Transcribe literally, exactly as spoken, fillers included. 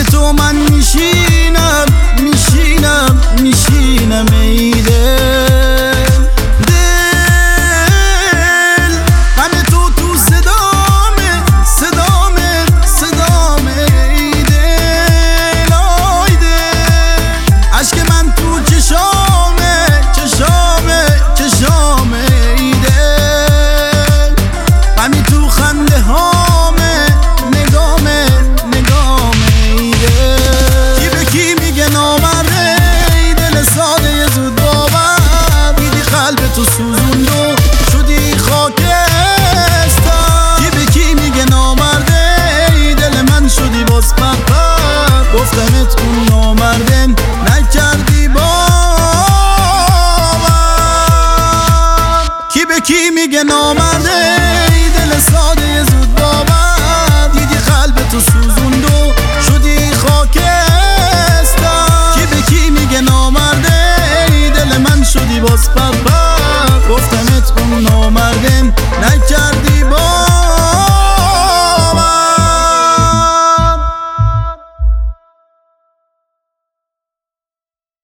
تو من میشینم میشینم میشینم ای دل دل غم تو تو صدامه صدامه صدامه ای دل آی دل عشق من تو چشامه چشامه چشامه ای دل غمی تو خنده هامه نگامه نگامه ای دل کی به کی میگه نامرده ای دل ساده زود باور دیدی قلب تو سوزوند و شدی خاکستر کی به کی میگه نامرده ای دل من شدی باز پرپر گفتمت اون نامرده نکردی باور کی به کی میگه نامرده